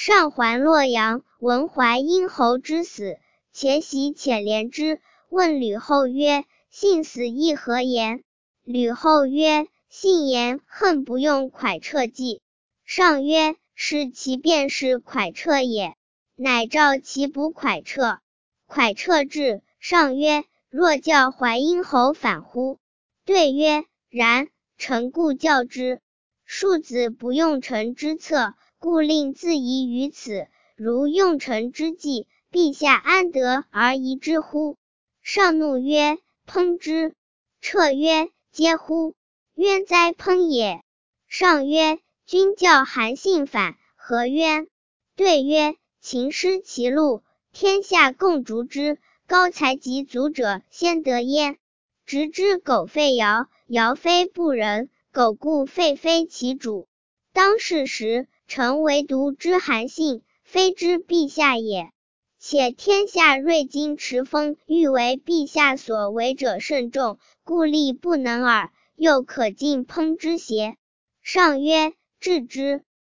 上还洛阳，闻怀殷侯之死，且喜且怜之。问吕后曰：信死亦何言？吕后曰：信言，恨不用蒯彻计。上曰：是其便是蒯彻也。乃召其捕蒯彻。蒯彻至，上曰：若教怀殷侯反乎？对曰：然，臣故教之。庶子不用臣之策，故令自疑于此。如用臣之计，陛下安得而疑之乎？上怒曰：烹之。彻曰：嗟乎！冤哉烹也！上曰：君教韩信反，何冤？对曰：秦失其路，天下共逐之，高才及足者先得焉。直之苟废尧，尧非不仁，苟故废非其主。当世时，臣唯独知韩信，非知陛下也。且天下锐金持封，欲为陛下所为者甚众，故力不能耳，又可尽烹之邪？上曰：治之。